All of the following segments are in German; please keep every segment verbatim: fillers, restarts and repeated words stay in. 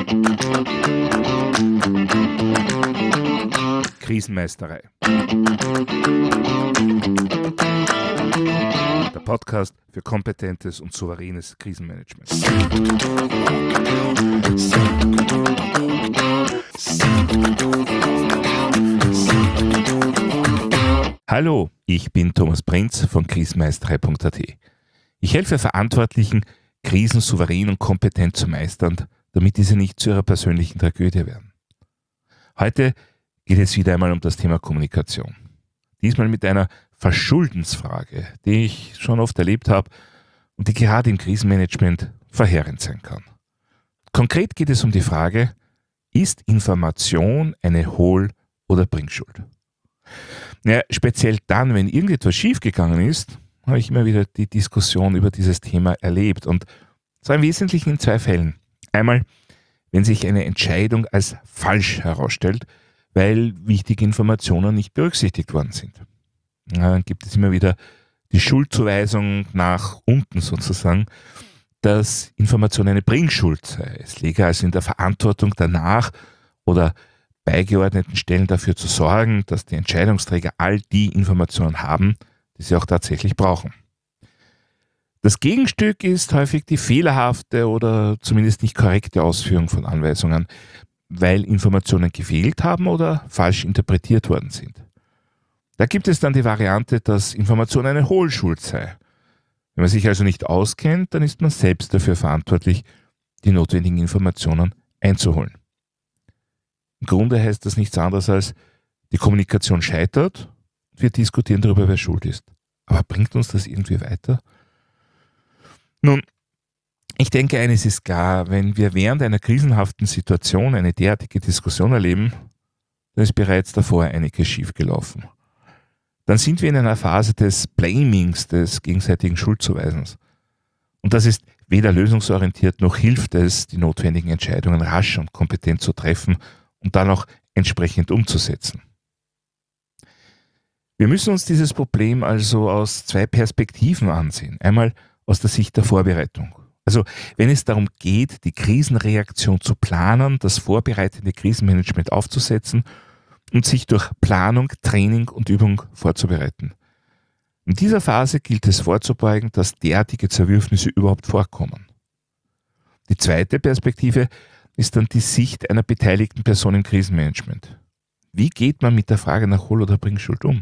Krisenmeisterei. Der Podcast für kompetentes und souveränes Krisenmanagement. Hallo, ich bin Thomas Prinz von krisenmeisterei punkt a t. Ich helfe Verantwortlichen, Krisen souverän und kompetent zu meistern, damit diese nicht zu ihrer persönlichen Tragödie werden. Heute geht es wieder einmal um das Thema Kommunikation. Diesmal mit einer Verschuldensfrage, die ich schon oft erlebt habe und die gerade im Krisenmanagement verheerend sein kann. Konkret geht es um die Frage, ist Information eine Hohl- oder Bringschuld? Naja, speziell dann, wenn irgendetwas schiefgegangen ist, habe ich immer wieder die Diskussion über dieses Thema erlebt. Und zwar im Wesentlichen in zwei Fällen. Einmal, wenn sich eine Entscheidung als falsch herausstellt, weil wichtige Informationen nicht berücksichtigt worden sind. Ja, dann gibt es immer wieder die Schuldzuweisung nach unten sozusagen, dass Information eine Bringschuld sei. Es läge also in der Verantwortung danach oder beigeordneten Stellen dafür zu sorgen, dass die Entscheidungsträger all die Informationen haben, die sie auch tatsächlich brauchen. Das Gegenstück ist häufig die fehlerhafte oder zumindest nicht korrekte Ausführung von Anweisungen, weil Informationen gefehlt haben oder falsch interpretiert worden sind. Da gibt es dann die Variante, dass Information eine Hohlschuld sei. Wenn man sich also nicht auskennt, dann ist man selbst dafür verantwortlich, die notwendigen Informationen einzuholen. Im Grunde heißt das nichts anderes als, die Kommunikation scheitert, wir diskutieren darüber, wer schuld ist. Aber bringt uns das irgendwie weiter? Nun, ich denke, eines ist klar, wenn wir während einer krisenhaften Situation eine derartige Diskussion erleben, dann ist bereits davor einiges schiefgelaufen. Dann sind wir in einer Phase des Blamings, des gegenseitigen Schuldzuweisens. Und das ist weder lösungsorientiert noch hilft es, die notwendigen Entscheidungen rasch und kompetent zu treffen und dann auch entsprechend umzusetzen. Wir müssen uns dieses Problem also aus zwei Perspektiven ansehen. Einmal aus der Sicht der Vorbereitung. Also wenn es darum geht, die Krisenreaktion zu planen, das vorbereitende Krisenmanagement aufzusetzen und sich durch Planung, Training und Übung vorzubereiten. In dieser Phase gilt es vorzubeugen, dass derartige Zerwürfnisse überhaupt vorkommen. Die zweite Perspektive ist dann die Sicht einer beteiligten Person im Krisenmanagement. Wie geht man mit der Frage nach Hohl- oder Bringschuld um?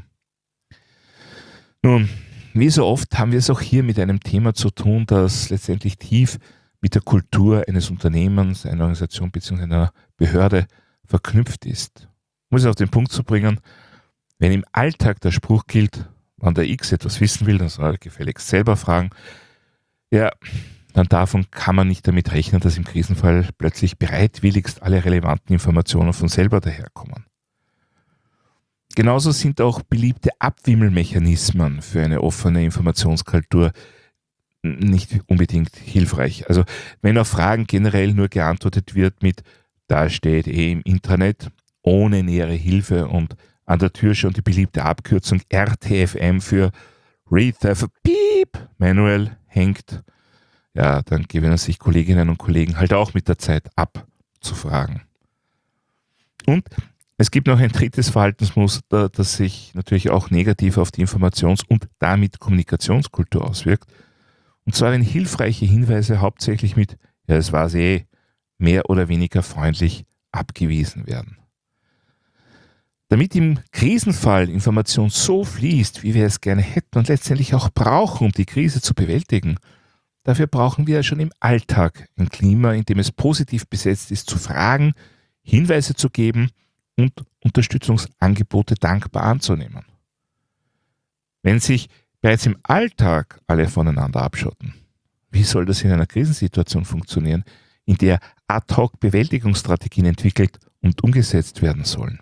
Nun, wie so oft haben wir es auch hier mit einem Thema zu tun, das letztendlich tief mit der Kultur eines Unternehmens, einer Organisation bzw. einer Behörde verknüpft ist. Um es auf den Punkt zu bringen, wenn im Alltag der Spruch gilt, wenn der X etwas wissen will, dann soll er gefälligst selber fragen, ja, dann davon kann man nicht damit rechnen, dass im Krisenfall plötzlich bereitwilligst alle relevanten Informationen von selber daherkommen. Genauso sind auch beliebte Abwimmelmechanismen für eine offene Informationskultur nicht unbedingt hilfreich. Also wenn auf Fragen generell nur geantwortet wird mit da steht eh im Internet, ohne nähere Hilfe und an der Tür schon die beliebte Abkürzung R T F M für Read the Piep Manual hängt, ja, dann gewöhnen sich Kolleginnen und Kollegen halt auch mit der Zeit abzufragen. Und es gibt noch ein drittes Verhaltensmuster, das sich natürlich auch negativ auf die Informations- und damit Kommunikationskultur auswirkt. Und zwar, wenn hilfreiche Hinweise hauptsächlich mit, ja, es war sie eh, mehr oder weniger freundlich abgewiesen werden. Damit im Krisenfall Information so fließt, wie wir es gerne hätten und letztendlich auch brauchen, um die Krise zu bewältigen, dafür brauchen wir ja schon im Alltag ein Klima, in dem es positiv besetzt ist, zu fragen, Hinweise zu geben und Unterstützungsangebote dankbar anzunehmen. Wenn sich bereits im Alltag alle voneinander abschotten, wie soll das in einer Krisensituation funktionieren, in der Ad-hoc-Bewältigungsstrategien entwickelt und umgesetzt werden sollen?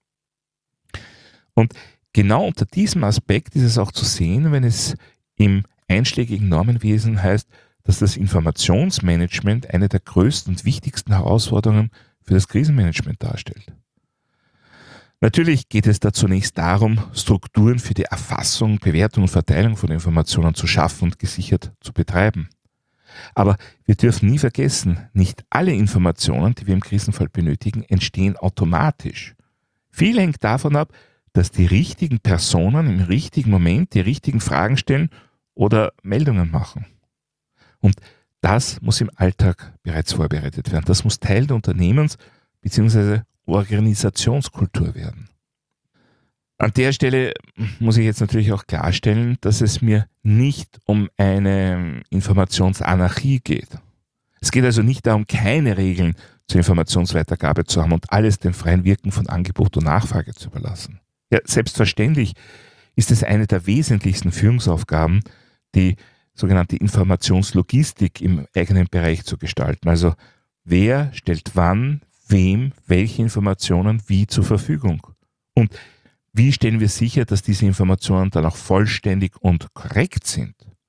Und genau unter diesem Aspekt ist es auch zu sehen, wenn es im einschlägigen Normenwesen heißt, dass das Informationsmanagement eine der größten und wichtigsten Herausforderungen für das Krisenmanagement darstellt. Natürlich geht es da zunächst darum, Strukturen für die Erfassung, Bewertung und Verteilung von Informationen zu schaffen und gesichert zu betreiben. Aber wir dürfen nie vergessen, nicht alle Informationen, die wir im Krisenfall benötigen, entstehen automatisch. Viel hängt davon ab, dass die richtigen Personen im richtigen Moment die richtigen Fragen stellen oder Meldungen machen. Und das muss im Alltag bereits vorbereitet werden. Das muss Teil der Unternehmens- bzw. Organisationskultur werden. An der Stelle muss ich jetzt natürlich auch klarstellen, dass es mir nicht um eine Informationsanarchie geht. Es geht also nicht darum, keine Regeln zur Informationsweitergabe zu haben und alles dem freien Wirken von Angebot und Nachfrage zu überlassen. Ja, selbstverständlich ist es eine der wesentlichsten Führungsaufgaben, die sogenannte Informationslogistik im eigenen Bereich zu gestalten. Also wer stellt wann, wem, welche Informationen wie zur Verfügung. Und wie stellen wir sicher, dass diese Informationen dann auch vollständig und korrekt sind?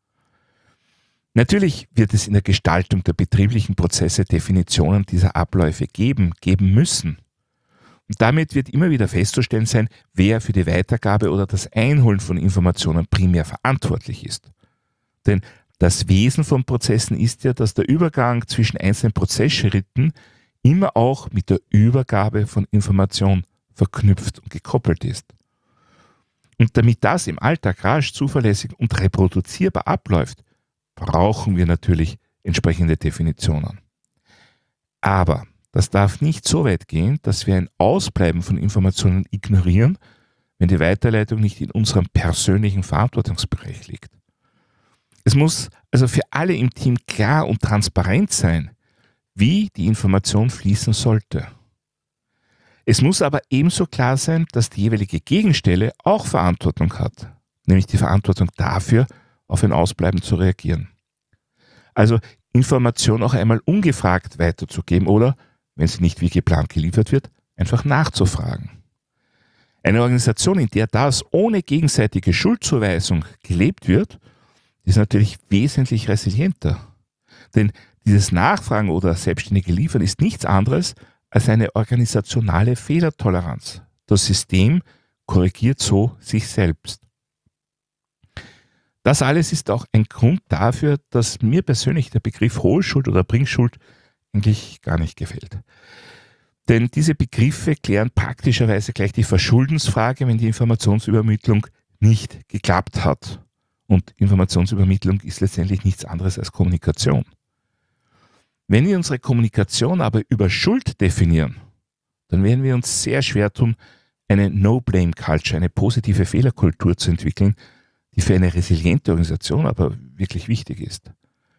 Natürlich wird es in der Gestaltung der betrieblichen Prozesse Definitionen dieser Abläufe geben, geben müssen. Und damit wird immer wieder festzustellen sein, wer für die Weitergabe oder das Einholen von Informationen primär verantwortlich ist. Denn das Wesen von Prozessen ist ja, dass der Übergang zwischen einzelnen Prozessschritten immer auch mit der Übergabe von Information verknüpft und gekoppelt ist. Und damit das im Alltag rasch, zuverlässig und reproduzierbar abläuft, brauchen wir natürlich entsprechende Definitionen. Aber das darf nicht so weit gehen, dass wir ein Ausbleiben von Informationen ignorieren, wenn die Weiterleitung nicht in unserem persönlichen Verantwortungsbereich liegt. Es muss also für alle im Team klar und transparent sein, wie die Information fließen sollte. Es muss aber ebenso klar sein, dass die jeweilige Gegenstelle auch Verantwortung hat, nämlich die Verantwortung dafür, auf ein Ausbleiben zu reagieren. Also Information auch einmal ungefragt weiterzugeben oder, wenn sie nicht wie geplant geliefert wird, einfach nachzufragen. Eine Organisation, in der das ohne gegenseitige Schuldzuweisung gelebt wird, ist natürlich wesentlich resilienter. Denn dieses Nachfragen oder selbstständige Liefern ist nichts anderes als eine organisationale Fehlertoleranz. Das System korrigiert so sich selbst. Das alles ist auch ein Grund dafür, dass mir persönlich der Begriff Hohlschuld oder Bringschuld eigentlich gar nicht gefällt. Denn diese Begriffe klären praktischerweise gleich die Verschuldensfrage, wenn die Informationsübermittlung nicht geklappt hat. Und Informationsübermittlung ist letztendlich nichts anderes als Kommunikation. Wenn wir unsere Kommunikation aber über Schuld definieren, dann werden wir uns sehr schwer tun, eine No-Blame-Culture, eine positive Fehlerkultur zu entwickeln, die für eine resiliente Organisation aber wirklich wichtig ist.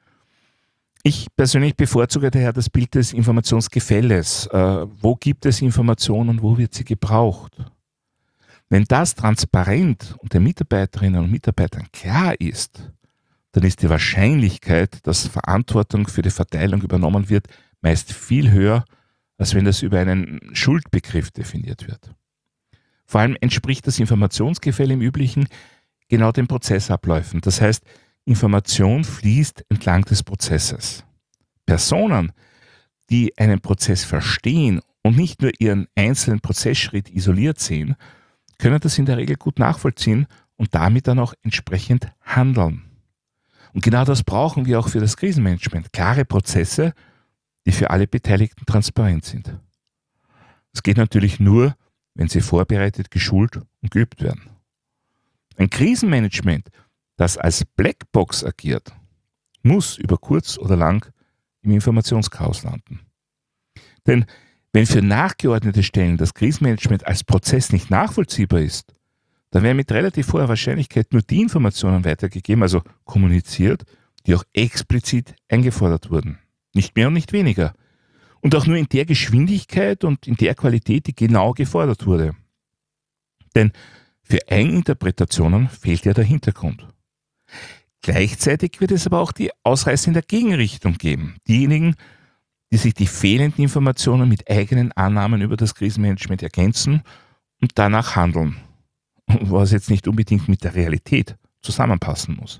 Ich persönlich bevorzuge daher das Bild des Informationsgefälles. Äh, wo gibt es Information und wo wird sie gebraucht? Wenn das transparent und den Mitarbeiterinnen und Mitarbeitern klar ist, dann ist die Wahrscheinlichkeit, dass Verantwortung für die Verteilung übernommen wird, meist viel höher, als wenn das über einen Schuldbegriff definiert wird. Vor allem entspricht das Informationsgefälle im Üblichen genau den Prozessabläufen. Das heißt, Information fließt entlang des Prozesses. Personen, die einen Prozess verstehen und nicht nur ihren einzelnen Prozessschritt isoliert sehen, können das in der Regel gut nachvollziehen und damit dann auch entsprechend handeln. Und genau das brauchen wir auch für das Krisenmanagement. Klare Prozesse, die für alle Beteiligten transparent sind. Das geht natürlich nur, wenn sie vorbereitet, geschult und geübt werden. Ein Krisenmanagement, das als Blackbox agiert, muss über kurz oder lang im Informationschaos landen. Denn wenn für nachgeordnete Stellen das Krisenmanagement als Prozess nicht nachvollziehbar ist, dann werden mit relativ hoher Wahrscheinlichkeit nur die Informationen weitergegeben, also kommuniziert, die auch explizit eingefordert wurden. Nicht mehr und nicht weniger. Und auch nur in der Geschwindigkeit und in der Qualität, die genau gefordert wurde. Denn für Eigeninterpretationen fehlt ja der Hintergrund. Gleichzeitig wird es aber auch die Ausreißer in der Gegenrichtung geben. Diejenigen, die sich die fehlenden Informationen mit eigenen Annahmen über das Krisenmanagement ergänzen und danach handeln. Was jetzt nicht unbedingt mit der Realität zusammenpassen muss.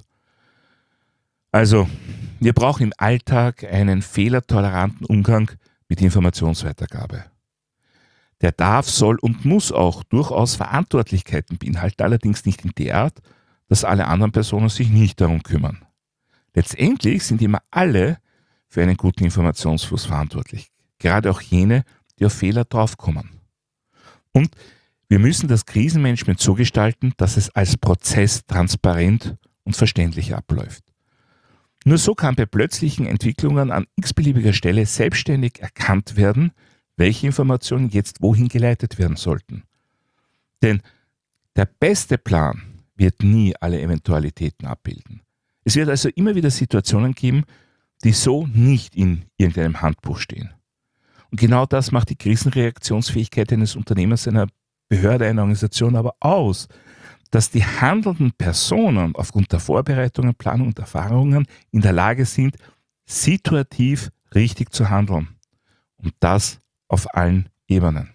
Also, wir brauchen im Alltag einen fehlertoleranten Umgang mit Informationsweitergabe. Der darf, soll und muss auch durchaus Verantwortlichkeiten beinhalten, allerdings nicht in der Art, dass alle anderen Personen sich nicht darum kümmern. Letztendlich sind immer alle für einen guten Informationsfluss verantwortlich. Gerade auch jene, die auf Fehler draufkommen. Und wir müssen das Krisenmanagement so gestalten, dass es als Prozess transparent und verständlich abläuft. Nur so kann bei plötzlichen Entwicklungen an x-beliebiger Stelle selbstständig erkannt werden, welche Informationen jetzt wohin geleitet werden sollten. Denn der beste Plan wird nie alle Eventualitäten abbilden. Es wird also immer wieder Situationen geben, die so nicht in irgendeinem Handbuch stehen. Und genau das macht die Krisenreaktionsfähigkeit eines Unternehmers, einer Behörde, einer Organisation aber aus, dass die handelnden Personen aufgrund der Vorbereitungen, Planung und Erfahrungen in der Lage sind, situativ richtig zu handeln. Und das auf allen Ebenen.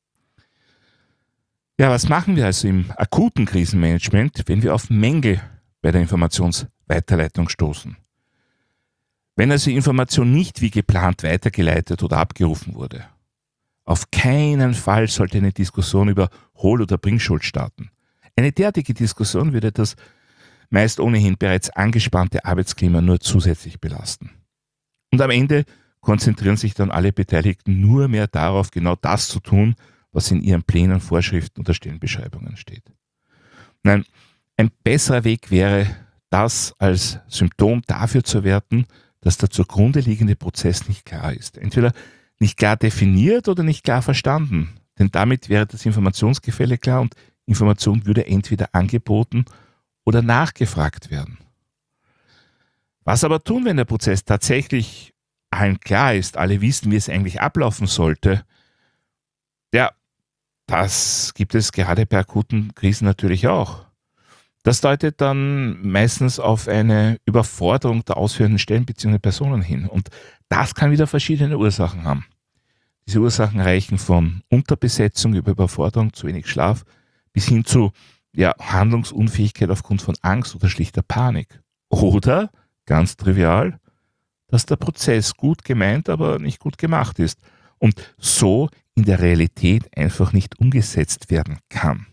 Ja, was machen wir also im akuten Krisenmanagement, wenn wir auf Mängel bei der Informationsweiterleitung stoßen? Wenn also Information nicht wie geplant weitergeleitet oder abgerufen wurde. Auf keinen Fall sollte eine Diskussion über Hohl- oder Bringschuld starten. Eine derartige Diskussion würde das meist ohnehin bereits angespannte Arbeitsklima nur zusätzlich belasten. Und am Ende konzentrieren sich dann alle Beteiligten nur mehr darauf, genau das zu tun, was in ihren Plänen, Vorschriften oder Stellenbeschreibungen steht. Nein, ein besserer Weg wäre, das als Symptom dafür zu werten, dass der zugrunde liegende Prozess nicht klar ist. Entweder nicht klar definiert oder nicht klar verstanden. Denn damit wäre das Informationsgefälle klar und Information würde entweder angeboten oder nachgefragt werden. Was aber tun, wenn der Prozess tatsächlich allen klar ist, alle wissen, wie es eigentlich ablaufen sollte? Ja, das gibt es gerade bei akuten Krisen natürlich auch. Das deutet dann meistens auf eine Überforderung der ausführenden Stellen bzw. Personen hin. Und das kann wieder verschiedene Ursachen haben. Diese Ursachen reichen von Unterbesetzung über Überforderung, zu wenig Schlaf, bis hin zu ja, Handlungsunfähigkeit aufgrund von Angst oder schlichter Panik. Oder, ganz trivial, dass der Prozess gut gemeint, aber nicht gut gemacht ist und so in der Realität einfach nicht umgesetzt werden kann.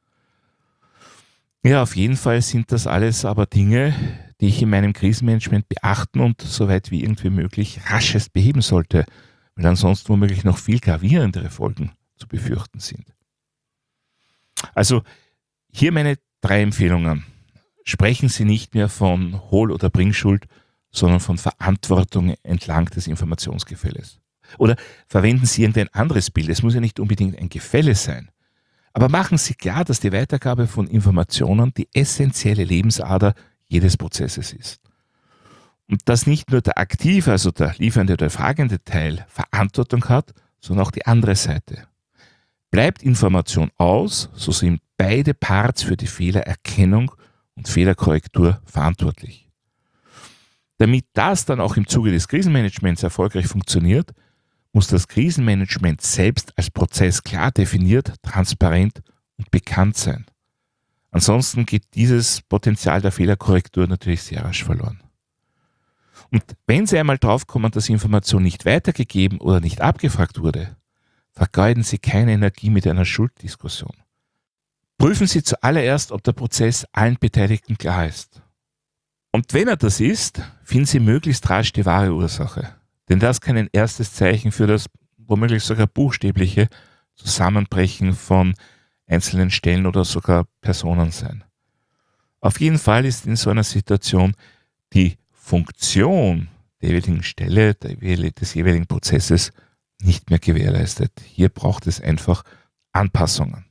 Ja, auf jeden Fall sind das alles aber Dinge, die ich in meinem Krisenmanagement beachten und soweit wie irgendwie möglich raschest beheben sollte, weil ansonsten womöglich noch viel gravierendere Folgen zu befürchten sind. Also hier meine drei Empfehlungen. Sprechen Sie nicht mehr von Hohl- oder Bringschuld, sondern von Verantwortung entlang des Informationsgefälles. Oder verwenden Sie irgendein anderes Bild. Es muss ja nicht unbedingt ein Gefälle sein. Aber machen Sie klar, dass die Weitergabe von Informationen die essentielle Lebensader jedes Prozesses ist. Und dass nicht nur der aktive, also der liefernde oder fragende Teil Verantwortung hat, sondern auch die andere Seite. Bleibt Information aus, so sind beide Parts für die Fehlererkennung und Fehlerkorrektur verantwortlich. Damit das dann auch im Zuge des Krisenmanagements erfolgreich funktioniert, muss das Krisenmanagement selbst als Prozess klar definiert, transparent und bekannt sein. Ansonsten geht dieses Potenzial der Fehlerkorrektur natürlich sehr rasch verloren. Und wenn Sie einmal draufkommen, dass Information nicht weitergegeben oder nicht abgefragt wurde, vergeuden Sie keine Energie mit einer Schulddiskussion. Prüfen Sie zuallererst, ob der Prozess allen Beteiligten klar ist. Und wenn er das ist, finden Sie möglichst rasch die wahre Ursache. Denn das kann ein erstes Zeichen für das womöglich sogar buchstäbliche Zusammenbrechen von einzelnen Stellen oder sogar Personen sein. Auf jeden Fall ist in so einer Situation die Funktion der jeweiligen Stelle, des jeweiligen Prozesses nicht mehr gewährleistet. Hier braucht es einfach Anpassungen.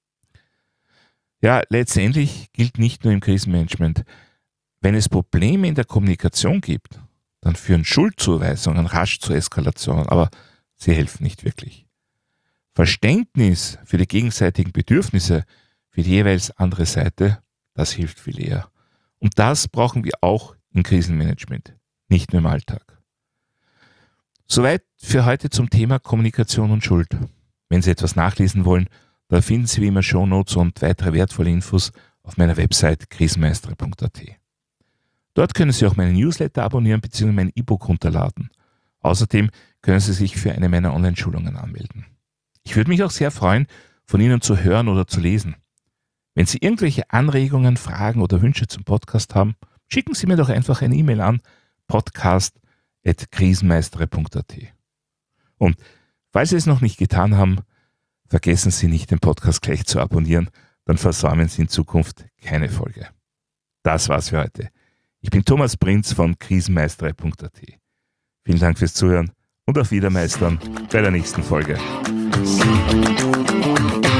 Ja, letztendlich gilt nicht nur im Krisenmanagement, wenn es Probleme in der Kommunikation gibt, dann führen Schuldzuweisungen rasch zu Eskalationen, aber sie helfen nicht wirklich. Verständnis für die gegenseitigen Bedürfnisse für die jeweils andere Seite, das hilft viel eher. Und das brauchen wir auch im Krisenmanagement, nicht nur im Alltag. Soweit für heute zum Thema Kommunikation und Schuld. Wenn Sie etwas nachlesen wollen, da finden Sie wie immer Shownotes und weitere wertvolle Infos auf meiner Website krisenmeistere punkt a t. Dort können Sie auch meinen Newsletter abonnieren bzw. mein E-Book runterladen. Außerdem können Sie sich für eine meiner Online-Schulungen anmelden. Ich würde mich auch sehr freuen, von Ihnen zu hören oder zu lesen. Wenn Sie irgendwelche Anregungen, Fragen oder Wünsche zum Podcast haben, schicken Sie mir doch einfach eine E-Mail an podcast at krisenmeistere punkt at. Und falls Sie es noch nicht getan haben, vergessen Sie nicht, den Podcast gleich zu abonnieren, dann versäumen Sie in Zukunft keine Folge. Das war's für heute. Ich bin Thomas Prinz von krisenmeistere punkt at. Vielen Dank fürs Zuhören und auf Wiedermeistern bei der nächsten Folge.